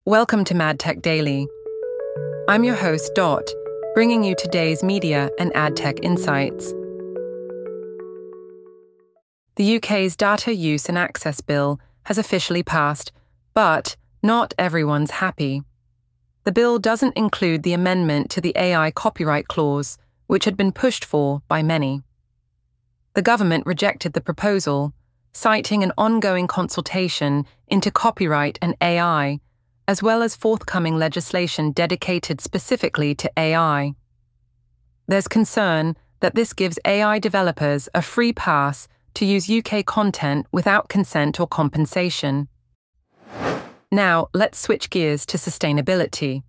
Welcome to Mad Tech Daily. I'm your host, Dot, bringing you today's media and ad tech insights. The UK's Data Use and Access Bill has officially passed, but not everyone's happy. The bill doesn't include the amendment to the AI copyright clause, which had been pushed for by many. The government rejected the proposal, citing an ongoing consultation into copyright and AI, as well as forthcoming legislation dedicated specifically to AI. There's concern that this gives AI developers a free pass to use UK content without consent or compensation. Now, let's switch gears to sustainability.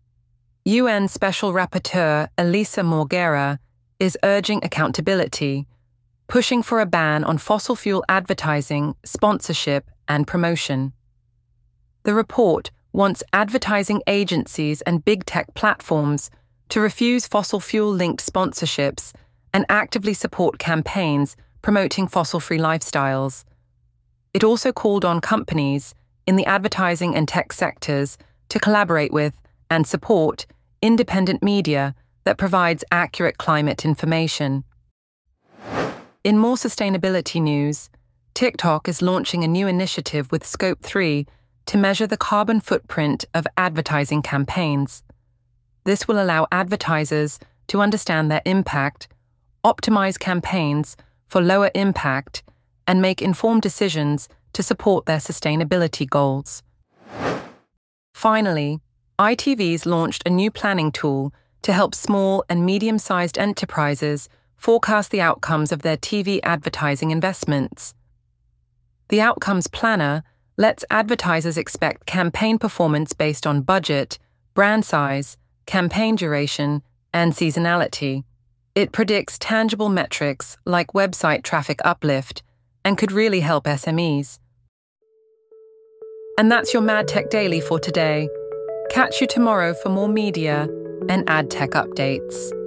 UN Special Rapporteur Elisa Morguera is urging accountability, pushing for a ban on fossil fuel advertising, sponsorship, and promotion. The report wants advertising agencies and big tech platforms to refuse fossil fuel-linked sponsorships and actively support campaigns promoting fossil-free lifestyles. It also called on companies in the advertising and tech sectors to collaborate with and support independent media that provides accurate climate information. In more sustainability news, TikTok is launching a new initiative with Scope 3 to measure the carbon footprint of advertising campaigns. This will allow advertisers to understand their impact, optimize campaigns for lower impact, and make informed decisions to support their sustainability goals. Finally, ITV's launched a new planning tool to help small and medium-sized enterprises forecast the outcomes of their TV advertising investments. The Outcomes Planner lets advertisers expect campaign performance based on budget, brand size, campaign duration, and seasonality. It predicts tangible metrics like website traffic uplift and could really help SMEs. And that's your Mad Tech Daily for today. Catch you tomorrow for more media and ad tech updates.